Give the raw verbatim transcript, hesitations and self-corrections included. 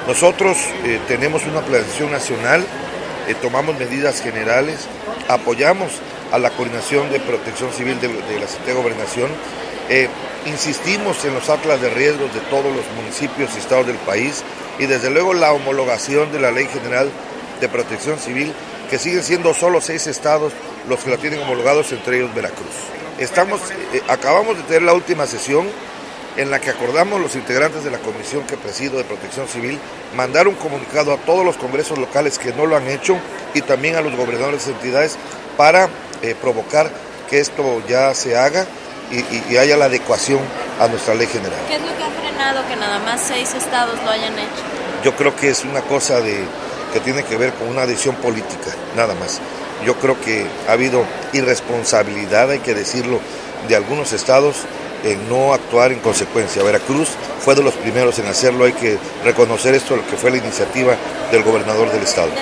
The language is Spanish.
Nosotros eh, tenemos una planeación nacional, eh, tomamos medidas generales, apoyamos a la coordinación de protección civil de, de la Secretaría de Gobernación, eh, insistimos en los atlas de riesgos de todos los municipios y estados del país y desde luego la homologación de la Ley General de Protección Civil, que siguen siendo solo seis estados los que la tienen homologados, entre ellos Veracruz. Estamos, eh, acabamos de tener la última sesión en la que acordamos los integrantes de la comisión que presido de Protección Civil mandar un comunicado a todos los congresos locales que no lo han hecho y también a los gobernadores de entidades para eh, provocar que esto ya se haga y, y, y haya la adecuación a nuestra ley general. ¿Qué es lo que ha frenado que nada más seis estados lo hayan hecho? Yo creo que es una cosa de, que tiene que ver con una decisión política, nada más. Yo creo que ha habido irresponsabilidad, hay que decirlo, de algunos estados en no actuar en consecuencia. Veracruz fue de los primeros en hacerlo, hay que reconocer esto, lo que fue la iniciativa del gobernador del estado.